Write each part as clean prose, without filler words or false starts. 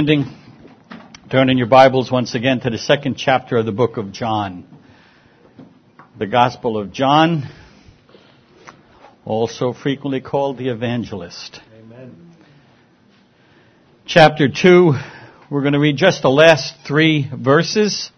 standing, turn in your Bibles once again to the second chapter of the book of John. The Gospel of John, also frequently called the Evangelist. Amen. Chapter 2, we're going to read just the last 3 verses.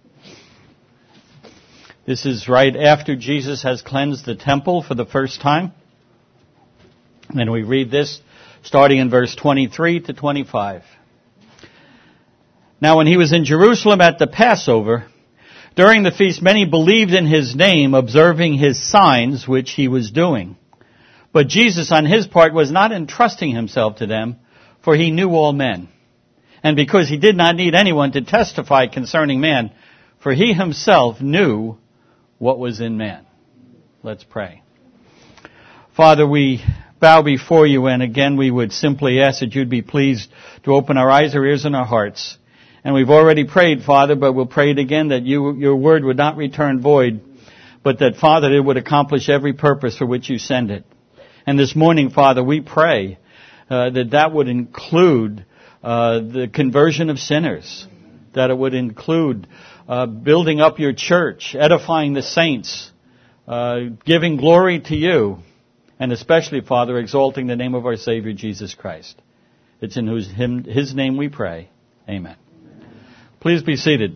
This is right after Jesus has cleansed the temple for the first time. And we read this starting in verse 23 to 25. Now when he was in Jerusalem at the Passover, during the feast many believed in his name, observing his signs which he was doing. But Jesus on his part was not entrusting himself to them, for he knew all men. And because he did not need anyone to testify concerning man, for he himself knew what was in man. Let's pray. Father, we bow before you, and again we would simply ask that you'd be pleased to open our eyes, our ears, and our hearts. And we've already prayed, Father, but we'll pray it again that your word would not return void, but that, Father, it would accomplish every purpose for which you send it. And this morning, Father, we pray that would include the conversion of sinners, that it would include building up your church, edifying the saints, giving glory to you, and especially, Father, exalting the name of our Savior, Jesus Christ. It's in his name we pray. Amen. Please be seated.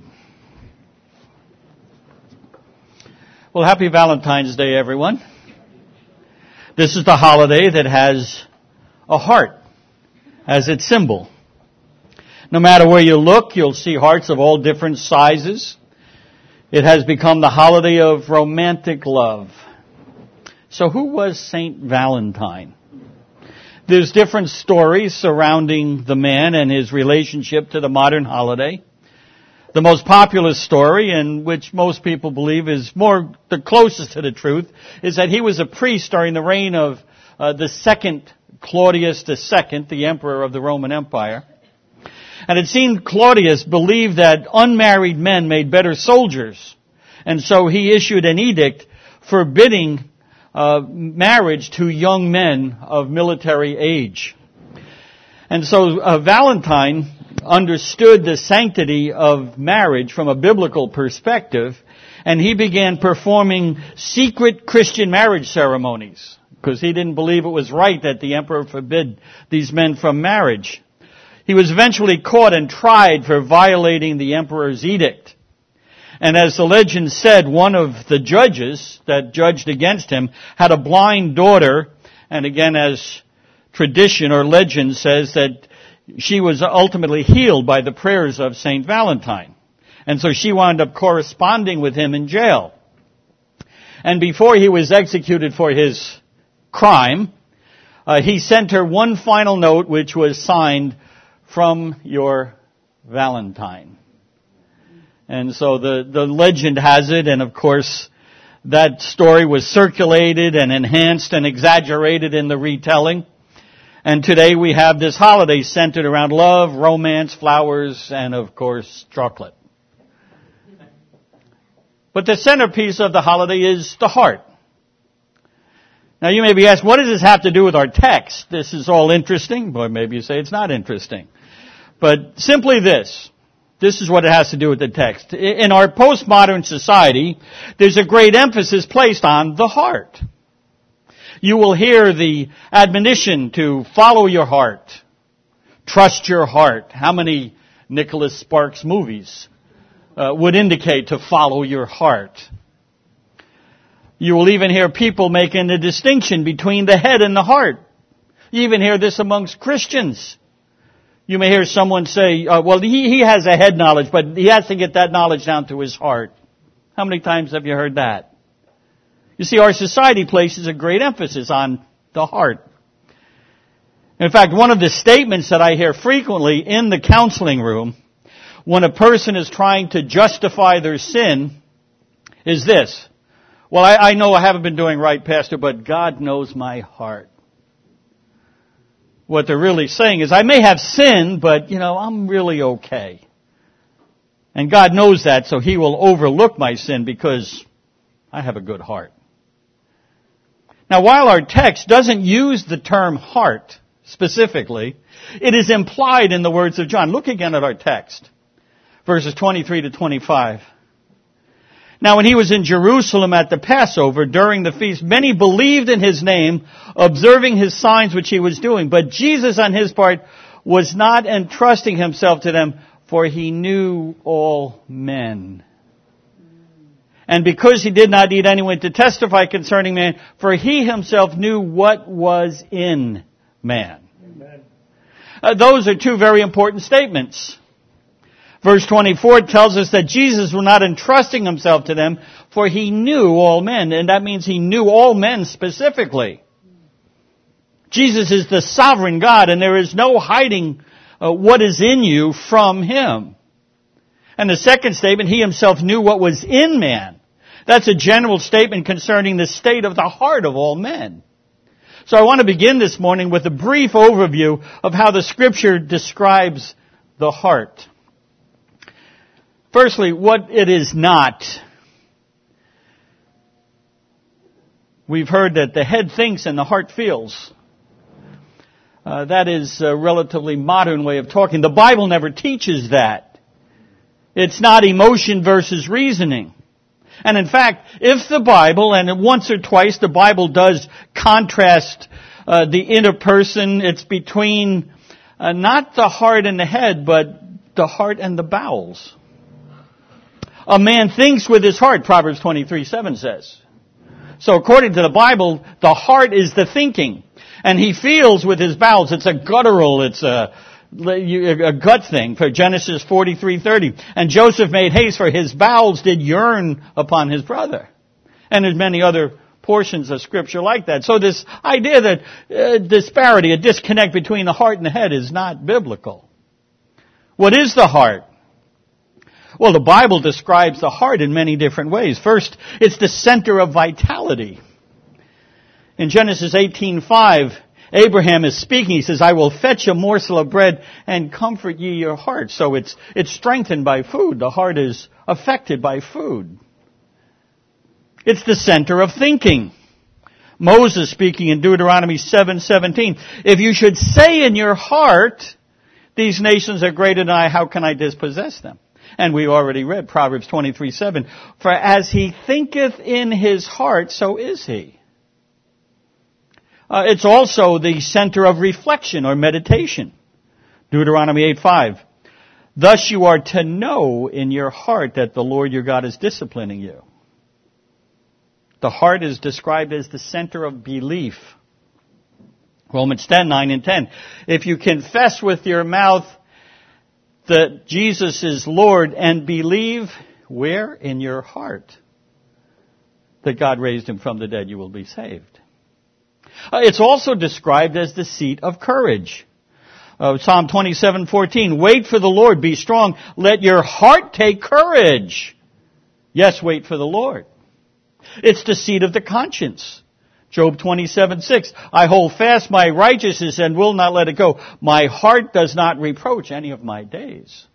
Well, happy Valentine's Day, everyone. This is the holiday that has a heart as its symbol. No matter where you look, you'll see hearts of all different sizes. It has become the holiday of romantic love. So who was Saint Valentine? There's different stories surrounding the man and his relationship to the modern holiday. The most popular story, and which most people believe is the closest to the truth, is that he was a priest during the reign of the second Claudius II, the emperor of the Roman Empire. And it seemed Claudius believed that unmarried men made better soldiers. And so he issued an edict forbidding marriage to young men of military age. And so Valentine understood the sanctity of marriage from a biblical perspective, and he began performing secret Christian marriage ceremonies because he didn't believe it was right that the emperor forbid these men from marriage. He was eventually caught and tried for violating the emperor's edict. And as the legend said, one of the judges that judged against him had a blind daughter, and again, as tradition or legend says, that she was ultimately healed by the prayers of Saint Valentine. And so she wound up corresponding with him in jail. And before he was executed for his crime, he sent her one final note which was signed, "From your Valentine." And so the legend has it, and of course that story was circulated and enhanced and exaggerated in the retelling. And today we have this holiday centered around love, romance, flowers, and of course chocolate. But the centerpiece of the holiday is the heart. Now you may be asked, what does this have to do with our text? This is all interesting, but maybe you say it's not interesting. But simply this is what it has to do with the text. In our postmodern society, there's a great emphasis placed on the heart. You will hear the admonition to follow your heart, trust your heart. How many Nicholas Sparks movies would indicate to follow your heart? You will even hear people making a distinction between the head and the heart. You even hear this amongst Christians. You may hear someone say, well, he has a head knowledge, but he has to get that knowledge down to his heart. How many times have you heard that? You see, our society places a great emphasis on the heart. In fact, one of the statements that I hear frequently in the counseling room when a person is trying to justify their sin is this: well, I know I haven't been doing right, Pastor, but God knows my heart. What they're really saying is, I may have sinned, but, I'm really okay. And God knows that, so He will overlook my sin because I have a good heart. Now, while our text doesn't use the term heart, specifically, it is implied in the words of John. Look again at our text, verses 23 to 25. Now when he was in Jerusalem at the Passover during the feast, many believed in his name, observing his signs which he was doing. But Jesus on his part was not entrusting himself to them, for he knew all men. And because he did not need anyone to testify concerning man, for he himself knew what was in man. Those are two very important statements. Verse 24 tells us that Jesus was not entrusting himself to them, for he knew all men. And that means he knew all men specifically. Jesus is the sovereign God, and there is no hiding what is in you from him. And the second statement, he himself knew what was in man. That's a general statement concerning the state of the heart of all men. So I want to begin this morning with a brief overview of how the Scripture describes the heart. Firstly, what it is not. We've heard that the head thinks and the heart feels. That is a relatively modern way of talking. The Bible never teaches that. It's not emotion versus reasoning. And in fact, if the Bible, and once or twice the Bible does contrast the inner person, it's between not the heart and the head, but the heart and the bowels. A man thinks with his heart, Proverbs 23:7 says. So according to the Bible, the heart is the thinking. And he feels with his bowels. It's a guttural, it's a gut thing for Genesis 43:30. And Joseph made haste, for his bowels did yearn upon his brother. And there's many other portions of Scripture like that. So this idea that disparity, a disconnect between the heart and the head is not biblical. What is the heart? Well, the Bible describes the heart in many different ways. First, it's the center of vitality. In Genesis 18:5, Abraham is speaking. He says, I will fetch a morsel of bread and comfort ye your heart. So it's strengthened by food. The heart is affected by food. It's the center of thinking. Moses speaking in Deuteronomy 7:17, if you should say in your heart, these nations are greater than I, how can I dispossess them? And we already read Proverbs 23:7, for as he thinketh in his heart, so is he. It's also the center of reflection or meditation. Deuteronomy 8:5. Thus you are to know in your heart that the Lord your God is disciplining you. The heart is described as the center of belief. Romans 10:9 and 10. If you confess with your mouth that Jesus is Lord and believe, where? In your heart, that God raised him from the dead, you will be saved. It's also described as the seat of courage. Psalm 27:14, wait for the Lord, be strong, let your heart take courage. Yes, wait for the Lord. It's the seat of the conscience. Job 27:6, I hold fast my righteousness and will not let it go. My heart does not reproach any of my days.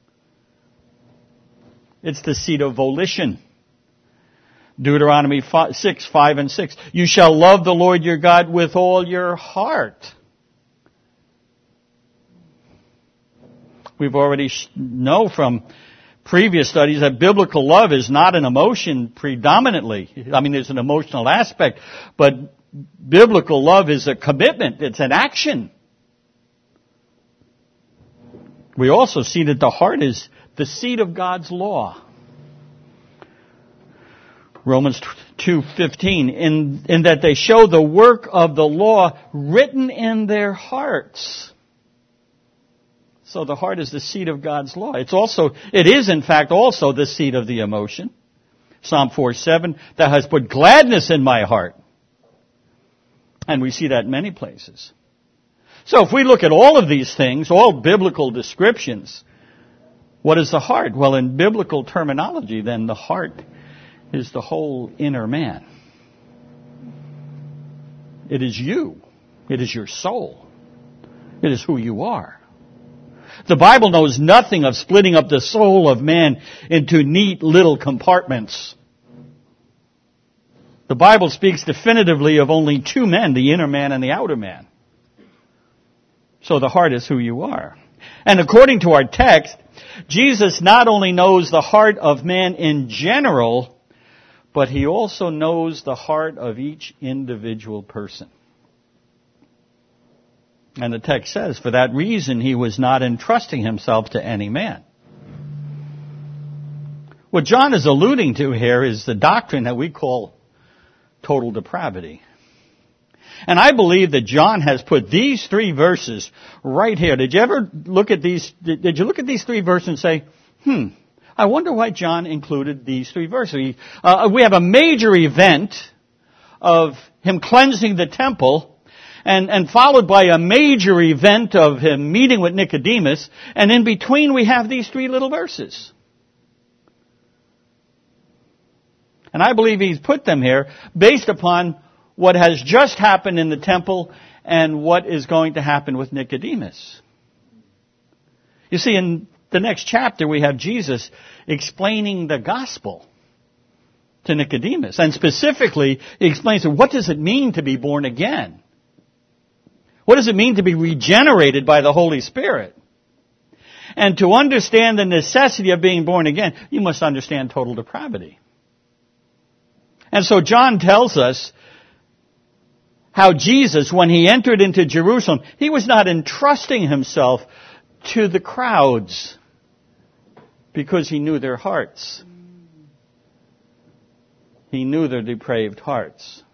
It's the seat of volition. Deuteronomy 6:5 and 6. You shall love the Lord your God with all your heart. We've already know from previous studies that biblical love is not an emotion predominantly. I mean, there's an emotional aspect, but biblical love is a commitment. It's an action. We also see that the heart is the seat of God's law. Romans 2:15, in that they show the work of the law written in their hearts. So the heart is the seat of God's law. It is in fact also the seat of the emotion. Psalm 4:7, thou hast put gladness in my heart. And we see that in many places. So if we look at all of these things, all biblical descriptions, what is the heart? Well, in biblical terminology, then the heart is the whole inner man. It is you. It is your soul. It is who you are. The Bible knows nothing of splitting up the soul of man into neat little compartments. The Bible speaks definitively of only two men, the inner man and the outer man. So the heart is who you are. And according to our text, Jesus not only knows the heart of man in general, but he also knows the heart of each individual person. And the text says, for that reason he was not entrusting himself to any man. What John is alluding to here is the doctrine that we call total depravity. And I believe that John has put these three verses right here. Did you ever look at these? Did you look at these three verses and say, I wonder why John included these three verses? We have a major event of him cleansing the temple and followed by a major event of him meeting with Nicodemus. And in between we have these three little verses. And I believe he's put them here based upon what has just happened in the temple and what is going to happen with Nicodemus. You see, in the next chapter we have Jesus explaining the gospel to Nicodemus. And specifically, he explains what does it mean to be born again? What does it mean to be regenerated by the Holy Spirit? And to understand the necessity of being born again, you must understand total depravity. And so John tells us how Jesus, when he entered into Jerusalem, he was not entrusting himself to the crowds because he knew their hearts. He knew their depraved hearts.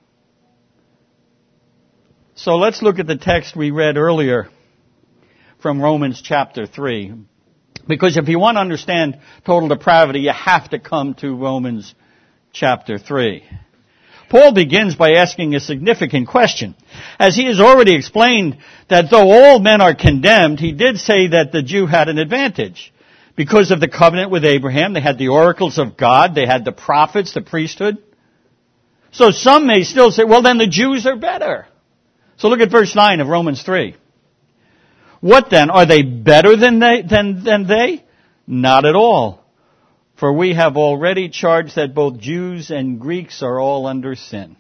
So let's look at the text we read earlier from Romans chapter 3. Because if you want to understand total depravity, you have to come to Romans chapter 3. Paul begins by asking a significant question. As he has already explained that though all men are condemned, he did say that the Jew had an advantage. Because of the covenant with Abraham, they had the oracles of God, they had the prophets, the priesthood. So some may still say, well then the Jews are better. So look at verse 9 of Romans 3. What then? Are they better than they? Not at all. For we have already charged that both Jews and Greeks are all under sin.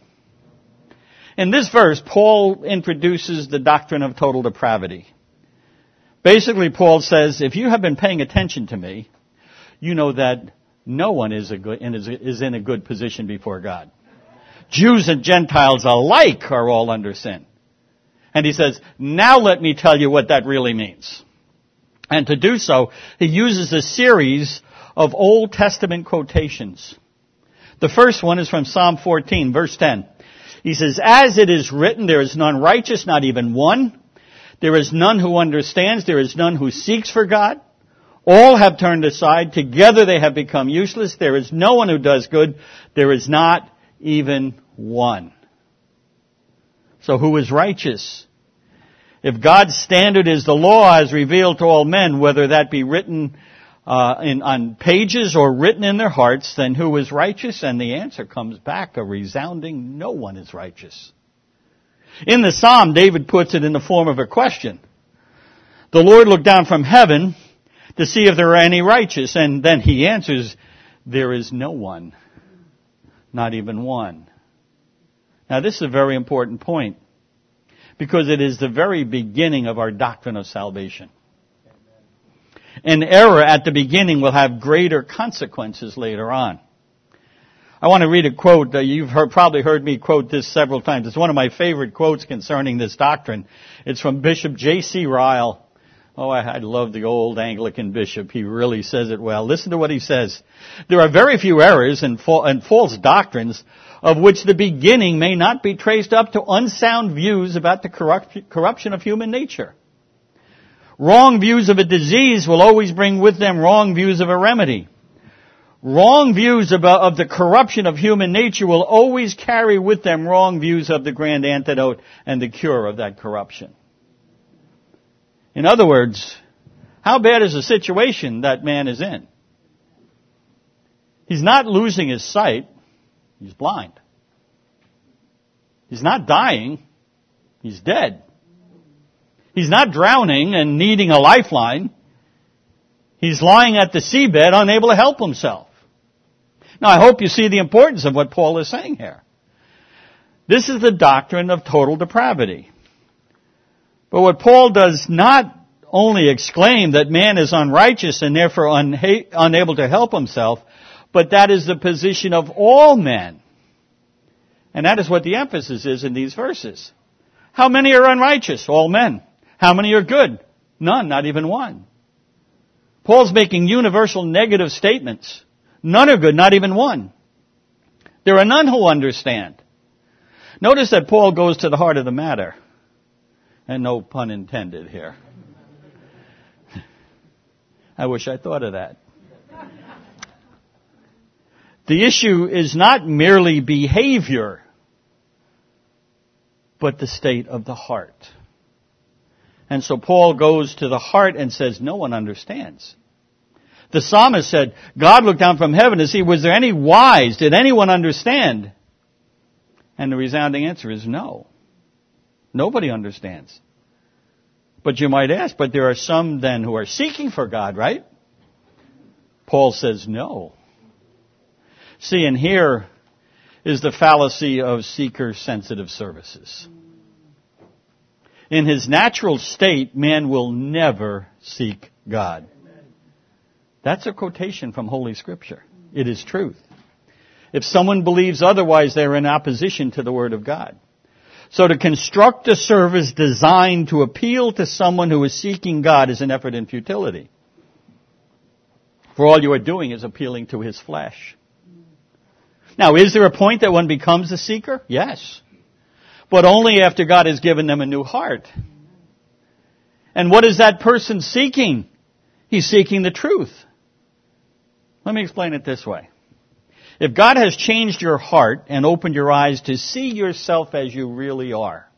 In this verse, Paul introduces the doctrine of total depravity. Basically, Paul says, if you have been paying attention to me, you know that no one is in a good position before God. Jews and Gentiles alike are all under sin. And he says, now let me tell you what that really means. And to do so, he uses a series of Old Testament quotations. The first one is from Psalm 14, verse 10. He says, as it is written, there is none righteous, not even one. There is none who understands. There is none who seeks for God. All have turned aside. Together they have become useless. There is no one who does good. There is not even one. So who is righteous? If God's standard is the law as revealed to all men, whether that be written on pages or written in their hearts, then who is righteous? And the answer comes back a resounding, no one is righteous. In the Psalm, David puts it in the form of a question. The Lord looked down from heaven to see if there are any righteous, and then he answers, there is no one, not even one. Now this is a very important point, because it is the very beginning of our doctrine of salvation. An error at the beginning will have greater consequences later on. I want to read a quote. You've probably heard me quote this several times. It's one of my favorite quotes concerning this doctrine. It's from Bishop J.C. Ryle. Oh, I love the old Anglican bishop. He really says it well. Listen to what he says. There are very few errors and false doctrines of which the beginning may not be traced up to unsound views about the corruption of human nature. Wrong views of a disease will always bring with them wrong views of a remedy. Wrong views of the corruption of human nature will always carry with them wrong views of the grand antidote and the cure of that corruption. In other words, how bad is the situation that man is in? He's not losing his sight. He's blind. He's not dying. He's dead. He's not drowning and needing a lifeline. He's lying at the seabed, unable to help himself. Now, I hope you see the importance of what Paul is saying here. This is the doctrine of total depravity. But what Paul does not only exclaim that man is unrighteous and therefore unable to help himself, but that is the position of all men. And that is what the emphasis is in these verses. How many are unrighteous? All men. How many are good? None, not even one. Paul's making universal negative statements. None are good, not even one. There are none who understand. Notice that Paul goes to the heart of the matter. And no pun intended here. I wish I thought of that. The issue is not merely behavior, but the state of the heart. And so Paul goes to the heart and says, no one understands. The psalmist said, God looked down from heaven to see, was there any wise? Did anyone understand? And the resounding answer is no. Nobody understands. But you might ask, but there are some then who are seeking for God, right? Paul says no. See, and here is the fallacy of seeker-sensitive services. In his natural state, man will never seek God. That's a quotation from Holy Scripture. It is truth. If someone believes otherwise, they're in opposition to the Word of God. So to construct a service designed to appeal to someone who is seeking God is an effort in futility. For all you are doing is appealing to his flesh. Now, is there a point that one becomes a seeker? Yes. But only after God has given them a new heart. And what is that person seeking? He's seeking the truth. Let me explain it this way. If God has changed your heart and opened your eyes to see yourself as you really are,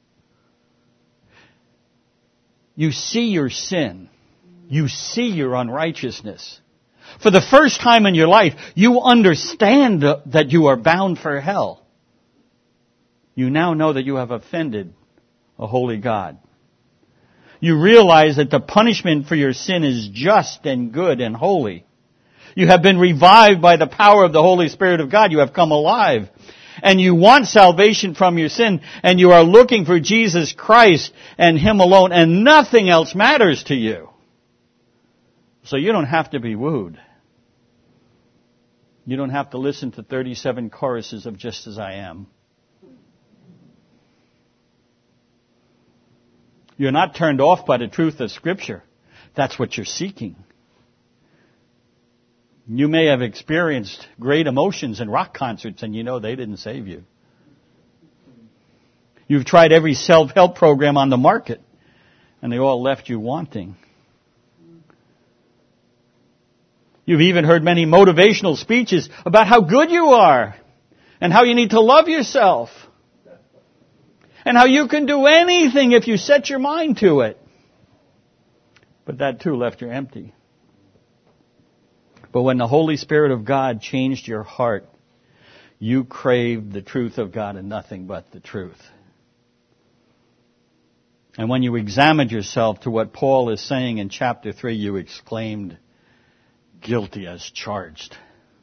you see your sin. You see your unrighteousness. For the first time in your life, you understand that you are bound for hell. You now know that you have offended a holy God. You realize that the punishment for your sin is just and good and holy. You have been revived by the power of the Holy Spirit of God. You have come alive. And you want salvation from your sin, and you are looking for Jesus Christ and Him alone, and nothing else matters to you. So you don't have to be wooed. You don't have to listen to 37 choruses of Just As I Am. You're not turned off by the truth of Scripture. That's what you're seeking. You may have experienced great emotions in rock concerts, and you know they didn't save you. You've tried every self-help program on the market, and they all left you wanting. You've even heard many motivational speeches about how good you are, and how you need to love yourself, and how you can do anything if you set your mind to it. But that too left you empty. But when the Holy Spirit of God changed your heart, you craved the truth of God and nothing but the truth. And when you examined yourself to what Paul is saying in chapter 3, you exclaimed, guilty as charged.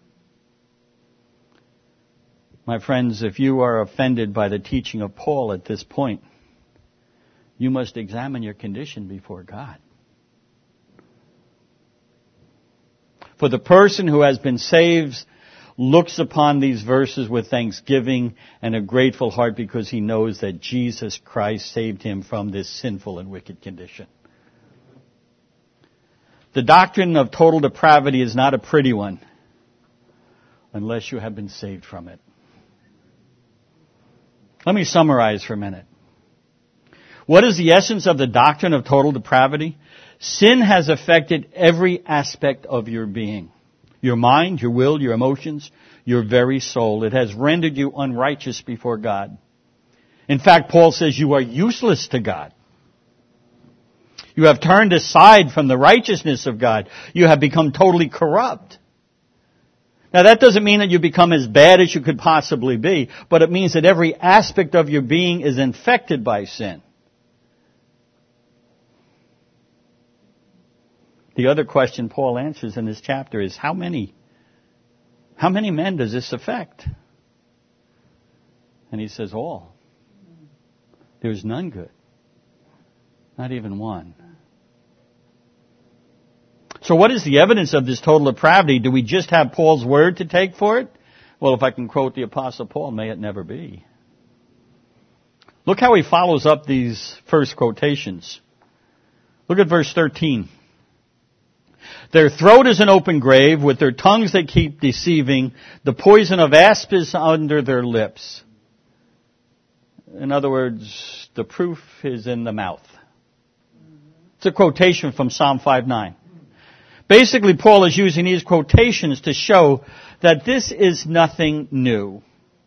My friends, if you are offended by the teaching of Paul at this point, you must examine your condition before God. For the person who has been saved looks upon these verses with thanksgiving and a grateful heart because he knows that Jesus Christ saved him from this sinful and wicked condition. The doctrine of total depravity is not a pretty one unless you have been saved from it. Let me summarize for a minute. What is the essence of the doctrine of total depravity? Sin has affected every aspect of your being. Your mind, your will, your emotions, your very soul. It has rendered you unrighteous before God. In fact, Paul says you are useless to God. You have turned aside from the righteousness of God. You have become totally corrupt. Now that doesn't mean that you become as bad as you could possibly be, but it means that every aspect of your being is infected by sin. The other question Paul answers in this chapter is, how many men does this affect? And he says, all. There's none good. Not even one. So what is the evidence of this total depravity? Do we just have Paul's word to take for it? Well, if I can quote the Apostle Paul, may it never be. Look how he follows up these first quotations. Look at verse 13. Their throat is an open grave. With their tongues they keep deceiving. The poison of asp is under their lips. In other words, the proof is in the mouth. It's a quotation from Psalm 5:9. Basically, Paul is using these quotations to show that this is nothing new.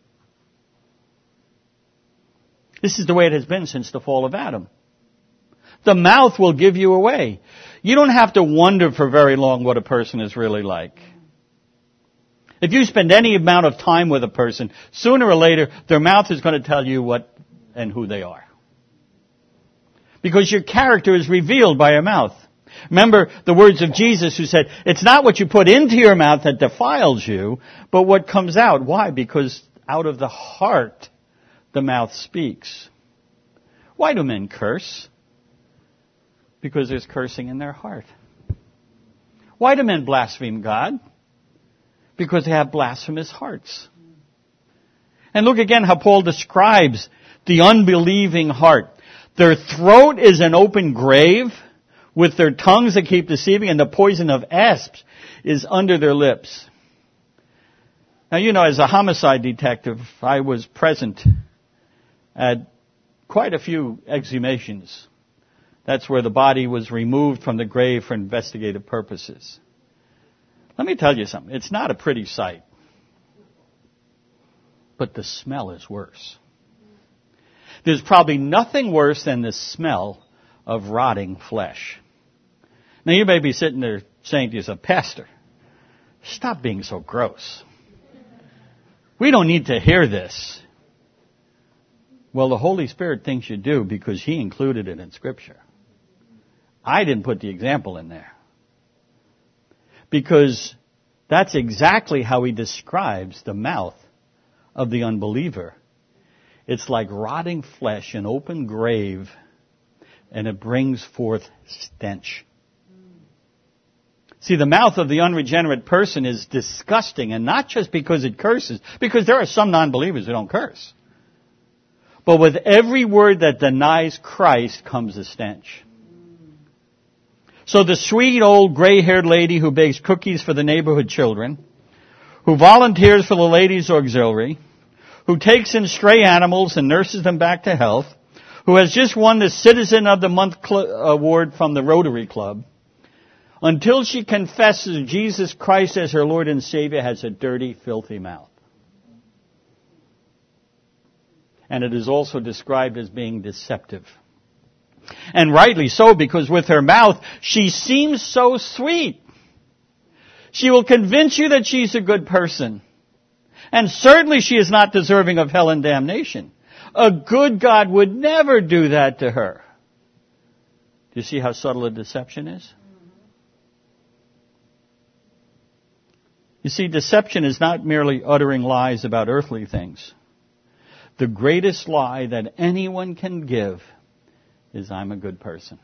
This is the way it has been since the fall of Adam. The mouth will give you away. You don't have to wonder for very long what a person is really like. If you spend any amount of time with a person, sooner or later, their mouth is going to tell you what and who they are. Because your character is revealed by your mouth. Remember the words of Jesus who said, it's not what you put into your mouth that defiles you, but what comes out. Why? Because out of the heart, the mouth speaks. Why do men curse? Because there's cursing in their heart. Why do men blaspheme God? Because they have blasphemous hearts. And look again how Paul describes the unbelieving heart. Their throat is an open grave. With their tongues they keep deceiving, and the poison of asps is under their lips. Now, you know, as a homicide detective, I was present at quite a few exhumations. That's where the body was removed from the grave for investigative purposes. Let me tell you something. It's not a pretty sight. But the smell is worse. There's probably nothing worse than the smell of rotting flesh. Now, you may be sitting there saying to yourself, Pastor, stop being so gross. We don't need to hear this. Well, the Holy Spirit thinks you do because He included it in Scripture. I didn't put the example in there. Because that's exactly how He describes the mouth of the unbeliever. It's like rotting flesh, an open grave, and it brings forth stench. See, the mouth of the unregenerate person is disgusting, and not just because it curses, because there are some non-believers who don't curse. But with every word that denies Christ comes a stench. So the sweet old gray-haired lady who bakes cookies for the neighborhood children, who volunteers for the ladies' auxiliary, who takes in stray animals and nurses them back to health, who has just won the Citizen of the Month award from the Rotary Club, until she confesses Jesus Christ as her Lord and Savior, has a dirty, filthy mouth. And it is also described as being deceptive. And rightly so, because with her mouth, she seems so sweet. She will convince you that she's a good person. And certainly she is not deserving of hell and damnation. A good God would never do that to her. Do you see how subtle a deception is? You see, deception is not merely uttering lies about earthly things. The greatest lie that anyone can give is, I'm a good person.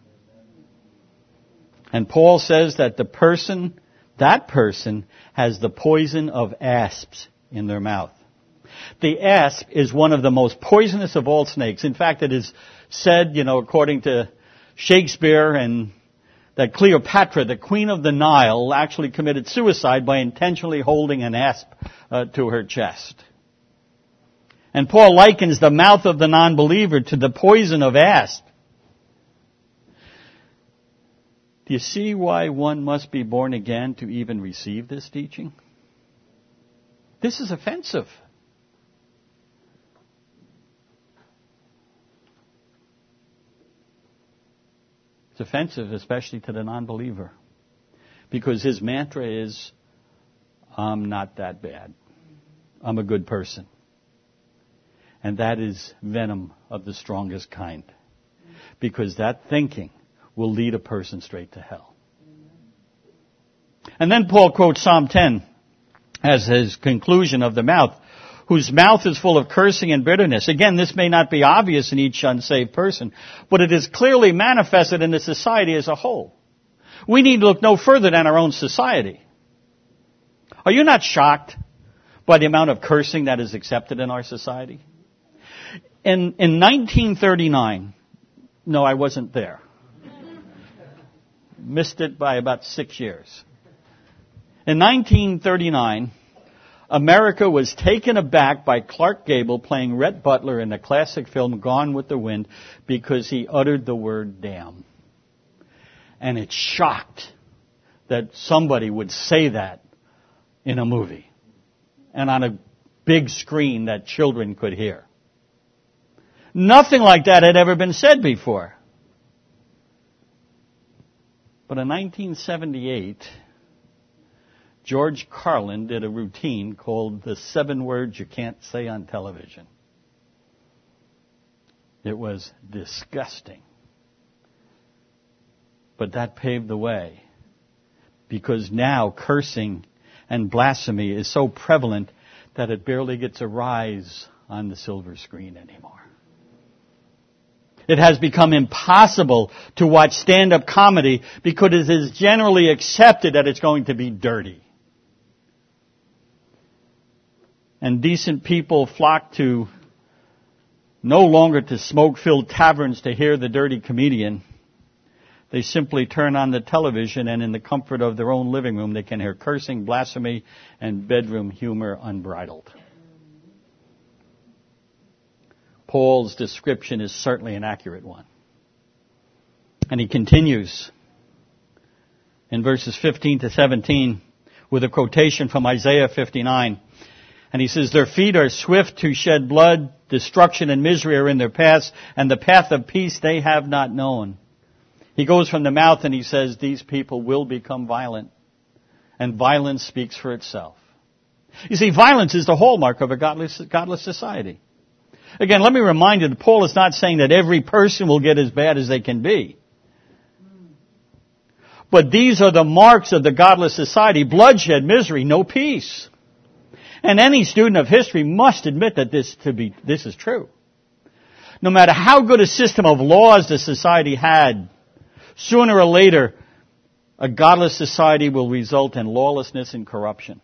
And Paul says that that person has the poison of asps in their mouth. The asp is one of the most poisonous of all snakes. In fact, it is said, according to Shakespeare, and that Cleopatra, the queen of the Nile, actually committed suicide by intentionally holding an asp to her chest. And Paul likens the mouth of the non-believer to the poison of asp. Do you see why one must be born again to even receive this teaching? This is offensive. It's offensive, especially to the non-believer, because his mantra is, I'm not that bad. I'm a good person. And that is venom of the strongest kind, because that thinking will lead a person straight to hell. And then Paul quotes Psalm 10 as his conclusion of the mouth. whose mouth is full of cursing and bitterness. Again, this may not be obvious in each unsaved person, but it is clearly manifested in the society as a whole. We need to look no further than our own society. Are you not shocked by the amount of cursing that is accepted in our society? In 1939, no, I wasn't there. Missed it by about 6 years. In 1939, America was taken aback by Clark Gable playing Rhett Butler in the classic film Gone with the Wind because he uttered the word damn. And it shocked that somebody would say that in a movie and on a big screen that children could hear. Nothing like that had ever been said before. But in 1978, George Carlin did a routine called the 7 words you can't say on television. It was disgusting. But that paved the way, because now cursing and blasphemy is so prevalent that it barely gets a rise on the silver screen anymore. It has become impossible to watch stand-up comedy because it is generally accepted that it's going to be dirty. And decent people flock to no longer to smoke-filled taverns to hear the dirty comedian. They simply turn on the television, and in the comfort of their own living room, they can hear cursing, blasphemy, and bedroom humor unbridled. Paul's description is certainly an accurate one. And he continues in verses 15 to 17 with a quotation from Isaiah 59. And he says, their feet are swift to shed blood, destruction and misery are in their paths, and the path of peace they have not known. He goes from the mouth and he says, these people will become violent, and violence speaks for itself. You see, violence is the hallmark of a godless society. Again, let me remind you that Paul is not saying that every person will get as bad as they can be. But these are the marks of the godless society: bloodshed, misery, no peace. And any student of history must admit that this is true. No matter how good a system of laws the society had, sooner or later, a godless society will result in lawlessness and corruption.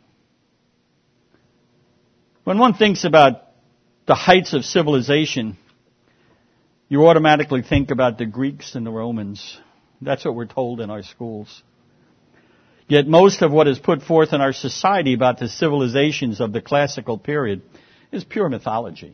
When one thinks about the heights of civilization, you automatically think about the Greeks and the Romans. That's what we're told in our schools. Yet most of what is put forth in our society about the civilizations of the classical period is pure mythology.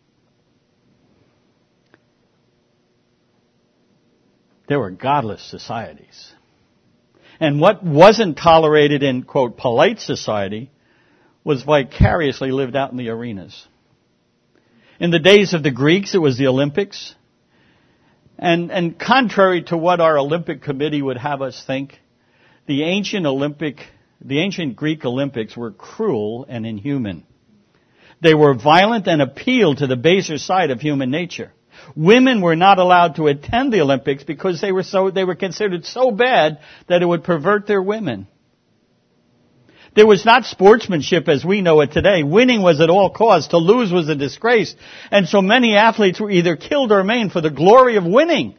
There were godless societies. And what wasn't tolerated in, quote, polite society was vicariously lived out in the arenas. In the days of the Greeks, it was the Olympics. And contrary to what our Olympic committee would have us think, the ancient Greek Olympics were cruel and inhuman. They were violent and appealed to the baser side of human nature. Women were not allowed to attend the Olympics because they were considered so bad that it would pervert their women. There was not sportsmanship as we know it today. Winning was at all costs. To lose was a disgrace. And so many athletes were either killed or maimed for the glory of winning.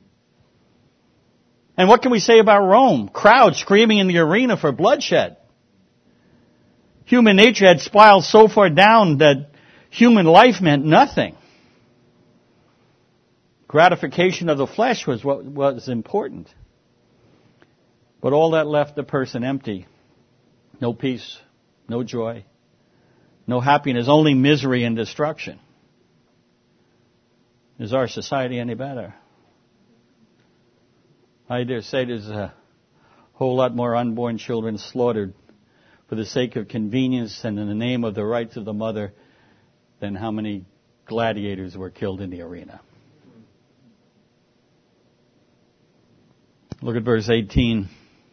And what can we say about Rome? Crowds screaming in the arena for bloodshed. Human nature had spiraled so far down that human life meant nothing. Gratification of the flesh was what was important. But all that left the person empty. No peace, no joy, no happiness, only misery and destruction. Is our society any better? I dare say there's a whole lot more unborn children slaughtered for the sake of convenience and in the name of the rights of the mother than how many gladiators were killed in the arena. Look at verse 18.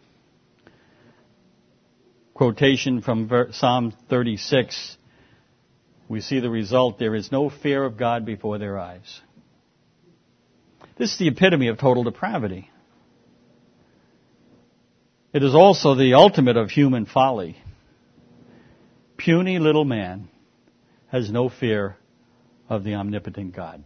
Quotation from Psalm 36. We see the result. There is no fear of God before their eyes. This is the epitome of total depravity. It is also the ultimate of human folly. Puny little man has no fear of the omnipotent God.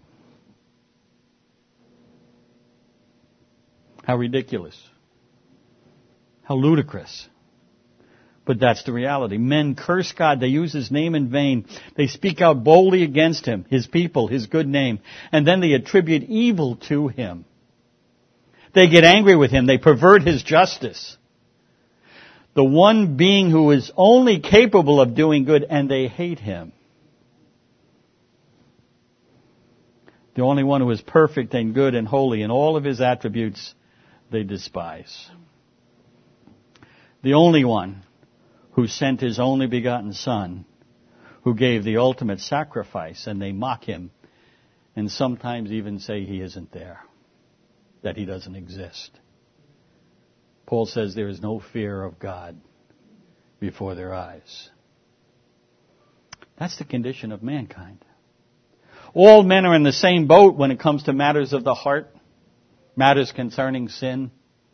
How ridiculous. How ludicrous. But that's the reality. Men curse God. They use His name in vain. They speak out boldly against Him, His people, His good name. And then they attribute evil to Him. They get angry with Him. They pervert His justice. The one being who is only capable of doing good, and they hate Him. The only one who is perfect and good and holy in all of His attributes, they despise. The only one who sent His only begotten Son, who gave the ultimate sacrifice, and they mock Him, and sometimes even say He isn't there, that He doesn't exist. Paul says there is no fear of God before their eyes. That's the condition of mankind. All men are in the same boat when it comes to matters of the heart, matters concerning sin,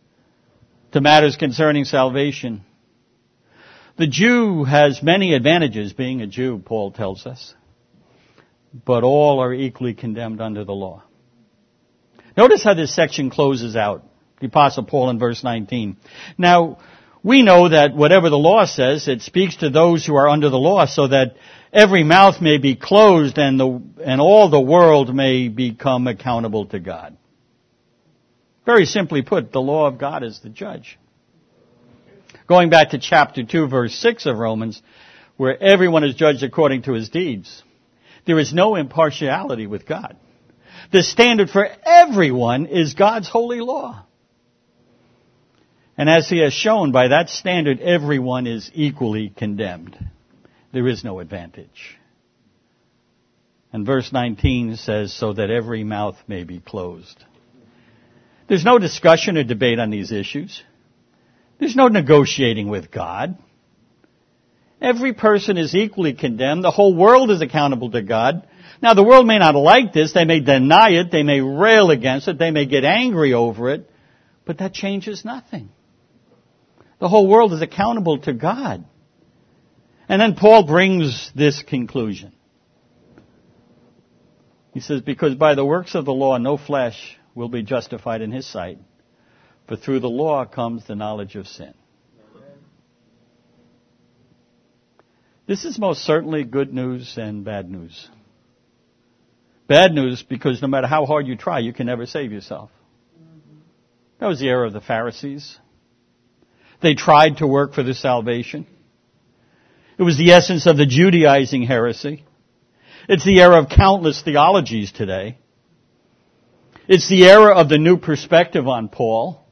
to matters concerning salvation. The Jew has many advantages, being a Jew, Paul tells us, but all are equally condemned under the law. Notice how this section closes out. The Apostle Paul in verse 19. Now, we know that whatever the law says, it speaks to those who are under the law, so that every mouth may be closed and all the world may become accountable to God. Very simply put, the law of God is the judge. Going back to chapter 2, verse 6 of Romans, where everyone is judged according to his deeds, there is no impartiality with God. The standard for everyone is God's holy law. And as He has shown, by that standard, everyone is equally condemned. There is no advantage. And verse 19 says, so that every mouth may be closed. There's no discussion or debate on these issues. There's no negotiating with God. Every person is equally condemned. The whole world is accountable to God. Now, the world may not like this. They may deny it. They may rail against it. They may get angry over it. But that changes nothing. The whole world is accountable to God. And then Paul brings this conclusion. He says, because by the works of the law, no flesh will be justified in his sight. For through the law comes the knowledge of sin. This is most certainly good news and bad news. Bad news because no matter how hard you try, you can never save yourself. That was the error of the Pharisees. They tried to work for their salvation. It was the essence of the Judaizing heresy. It's the error of countless theologies today. It's the error of the new perspective on Paul.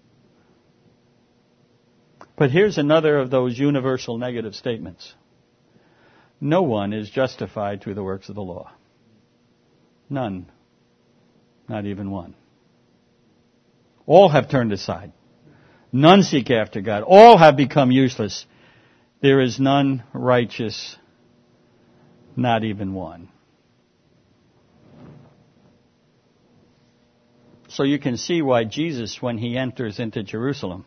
But here's another of those universal negative statements. No one is justified through the works of the law. None. Not even one. All have turned aside. None seek after God. All have become useless. There is none righteous, not even one. So you can see why Jesus, when He enters into Jerusalem,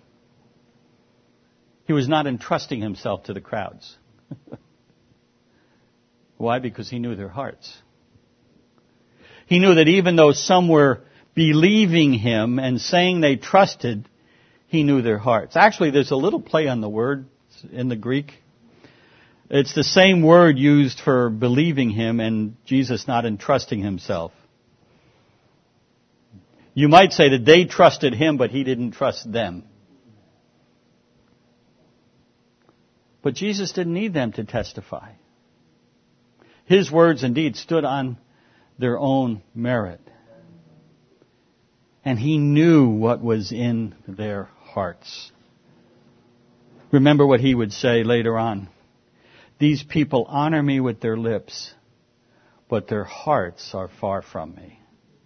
He was not entrusting Himself to the crowds. Why? Because He knew their hearts. He knew that even though some were believing Him and saying they trusted, He knew their hearts. Actually, there's a little play on the word in the Greek. It's the same word used for believing Him and Jesus not entrusting Himself. You might say that they trusted Him, but He didn't trust them. But Jesus didn't need them to testify. His words indeed stood on their own merit. And He knew what was in their hearts. Remember what He would say later on. These people honor me with their lips, but their hearts are far from me.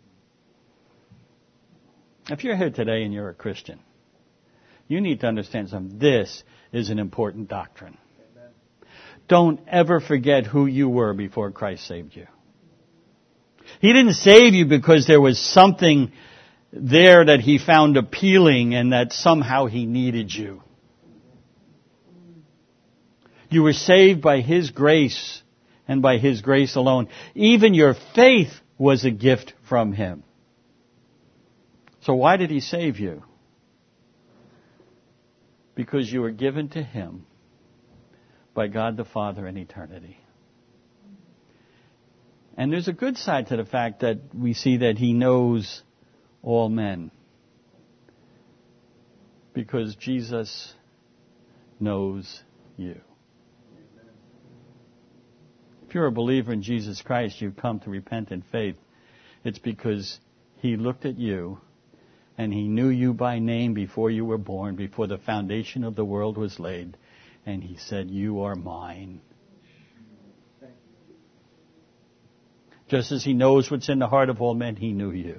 If you're here today and you're a Christian, you need to understand something. This is an important doctrine. Amen. Don't ever forget who you were before Christ saved you. He didn't save you because there was something there that He found appealing and that somehow He needed you. You were saved by His grace and by His grace alone. Even your faith was a gift from Him. So why did He save you? Because you were given to Him by God the Father in eternity. And there's a good side to the fact that we see that He knows all men. Because Jesus knows you. If you're a believer in Jesus Christ, you've come to repent in faith. It's because He looked at you and He knew you by name before you were born, before the foundation of the world was laid. And He said, you are mine. Just as He knows what's in the heart of all men, He knew you.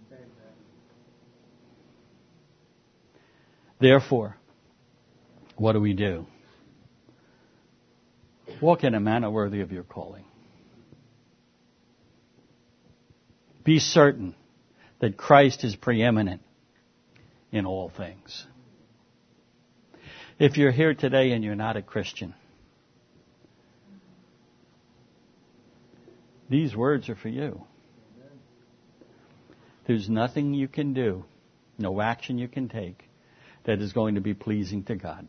Therefore, what do? Walk in a manner worthy of your calling. Be certain that Christ is preeminent in all things. If you're here today and you're not a Christian, these words are for you. There's nothing you can do, no action you can take that is going to be pleasing to God.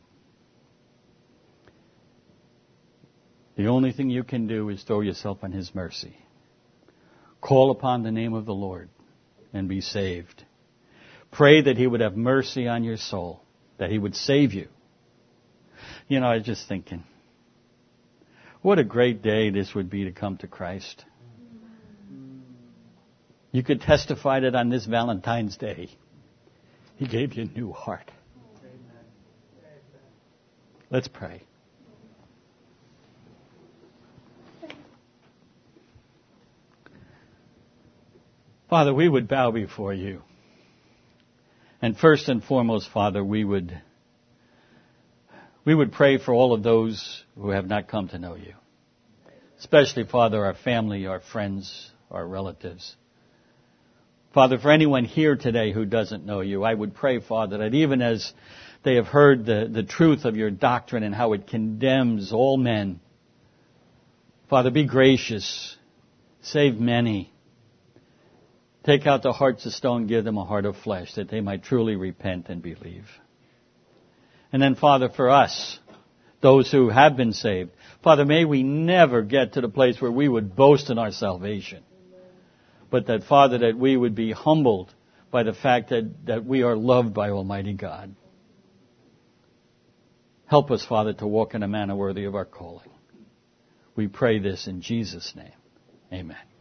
The only thing you can do is throw yourself on His mercy. Call upon the name of the Lord and be saved. Pray that He would have mercy on your soul, that He would save you. You know, I was just thinking, what a great day this would be to come to Christ. You could testify that on this Valentine's Day, He gave you a new heart. Let's pray. Father, we would bow before You. And first and foremost, Father, we would pray for all of those who have not come to know You. Especially, Father, our family, our friends, our relatives. Father, for anyone here today who doesn't know You, I would pray, Father, that even as they have heard the truth of Your doctrine and how it condemns all men, Father, be gracious. Save many. Take out the hearts of stone, give them a heart of flesh, that they might truly repent and believe. And then, Father, for us, those who have been saved, Father, may we never get to the place where we would boast in our salvation. But that, Father, that we would be humbled by the fact that we are loved by Almighty God. Help us, Father, to walk in a manner worthy of our calling. We pray this in Jesus' name. Amen.